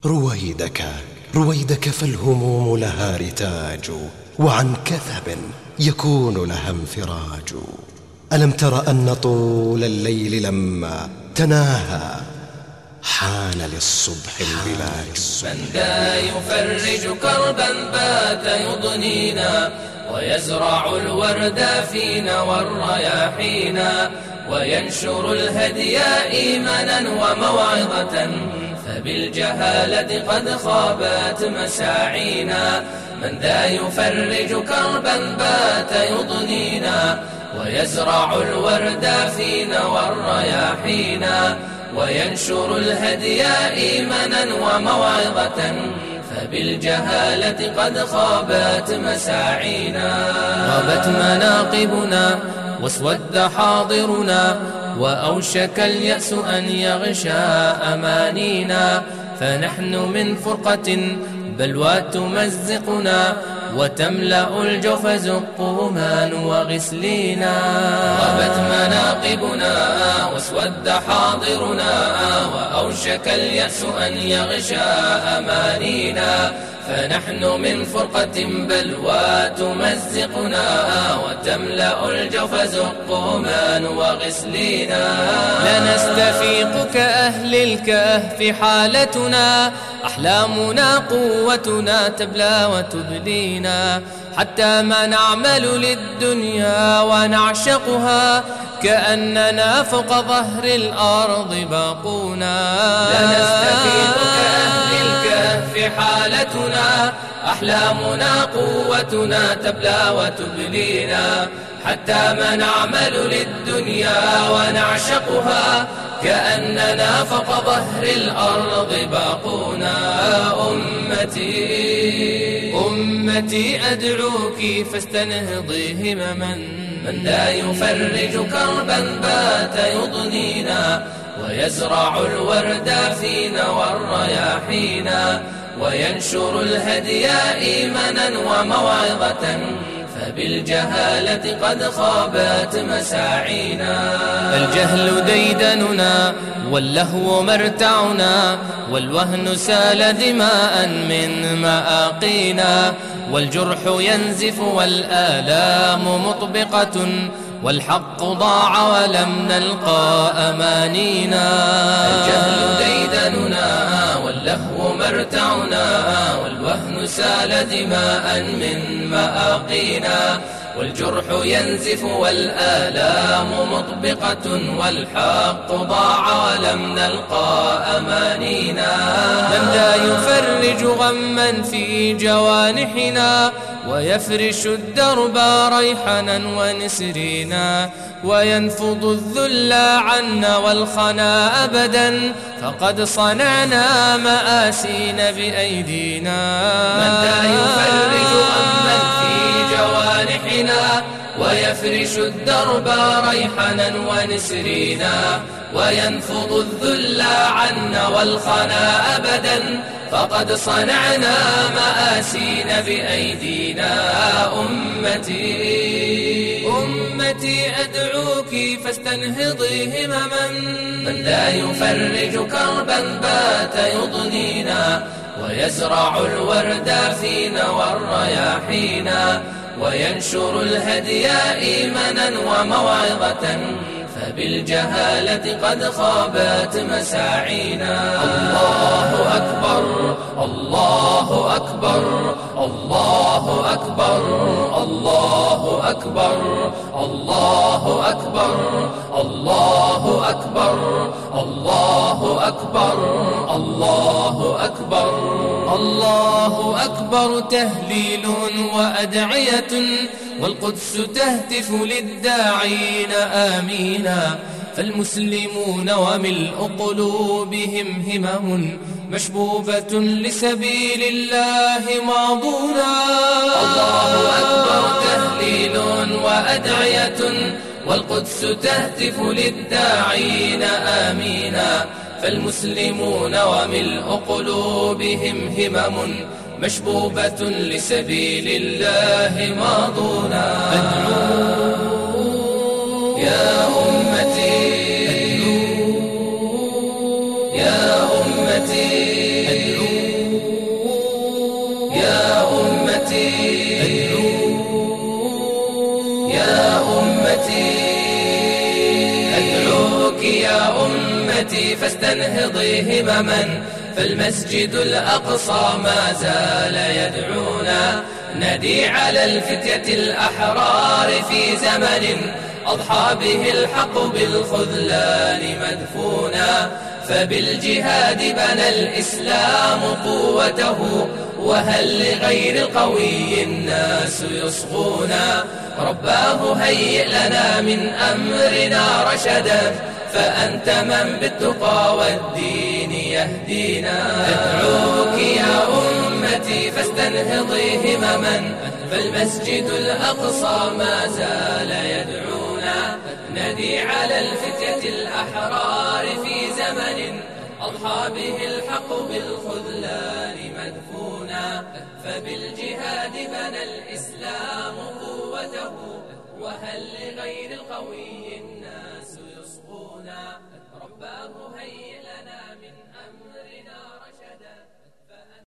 رويدك رويدك فالهموم لها رتاج، وعن كثب يكون لها انفراج. ألم تر أن طول الليل لما تناهى حان للصبح البلاج. من ذا يفرج كربا بات يضنينا، ويزرع الورد فينا والرياحينا، وينشر الهدي إيمانا وموعظة، فبالجهالة قد خابت مساعينا. من ذا يفرج كربا بات يضنينا، ويزرع الورد فينا والرياحينا، وينشر الهدي إيمانا وموعظة، فبالجهالة قد خابت مساعينا. غابت مناقبنا واسود حاضرنا، وأوشك اليأس أن يغشى أمانينا، فنحن من فرقة بلوى تمزقنا، وتملأ الجوف زقوما وغسلينا. غابت مناقبنا واسود حاضرنا، وأوشك اليأس أن يغشى أمانينا، فنحن من فرقة بلوى تمزقنا، وتملأ الجوف زقوما وغسلينا. لنستفيق كأهل الكهف حالتنا، أحلامنا قوتنا تبلى وتبلينا، حتى ما نعمل للدنيا ونعشقها، كأننا فوق ظهر الأرض باقونا. لنستفيق كأهل الكهف حالتنا، أحلامنا قوتنا تبلى وتبلينا، حتى ما نعمل للدنيا ونعشقها، كأننا فوق ظهر الأرض باقونا. أمتي أدعوك فاستنهضي همما، من لا يفرج كربا بات يضنينا، ويزرع الورد فينا والرياحينا، وينشر الهدي إيمانا وموعظة، فبالجهالة قد خابت مساعينا. الجهل ديدننا واللهو مرتعنا، والوهن سال دماء من مآقينا، والجرح ينزف والآلام مطبقة، والحق ضاع ولم نلقى أمانينا. الجهل ديدننا واللهو مرتعنا، والوهن سال دماء من مآقينا، والجرح ينزف والآلام مطبقة، والحق ضاع ولم نلقى أمانينا. من ذا يفرج غما في جوانحنا، ويفرش الدرب ريحنا ونسرينا، وينفض الذل عنا والخنا أبدا، فقد صنعنا مآسينا بأيدينا. من ذا يفرج غما في جوانحنا، ويفرش الدرب ريحنا ونسرينا، وينفض الذل عنا والخنا أبدا، فقد صنعنا مآسينا بأيدينا. أمتي أدعوك فاستنهضي همما، من لا يفرج كربا بات يضنينا، ويزرع الورد فينا والرياحينا، وينشر الهدي إيمانا وموعظة، فبالجهالة قد خابت مساعينا. الله أكبر الله أكبر الله أكبر الله أكبر الله أكبر الله أكبر الله أكبر الله أكبر الله أكبر. تهليل وأدعية، والقدس تهتف للداعين آمينا، فالمسلمون وملء قلوبهم همم مشبوبة لسبيل الله ماضونا. الله أكبر تهليل وأدعية، والقدس تهتف للداعين آمينا، فالمسلمون وملء قلوبهم همم مشبوبة لسبيل الله ماضونا. يا أمتي يا أمتي أدعوك يا أمتي فاستنهضي همما، فالمسجد الأقصى ما زال يدعونا. ندي على الفتية الأحرار في زمن أضحى به الحق بالخذلان مدفونا، فبالجهاد بنى الإسلام قوته، وهل لغير القوي الناس يصغونا. رباه هيئ لنا من أمرنا رشدا، فأنت من بالتقى والدين يهدينا. أدعوك يا أمتي فاستنهضي همما، فالمسجد الأقصى ما زال يدعونا. ندي على الفتية الأحرار في زمن أضحى به الحق بالخذلان مدفونا، فبالجهاد بنى الإسلام قوته، وهل لغير القوي الناس يصغونا. رباه هيئ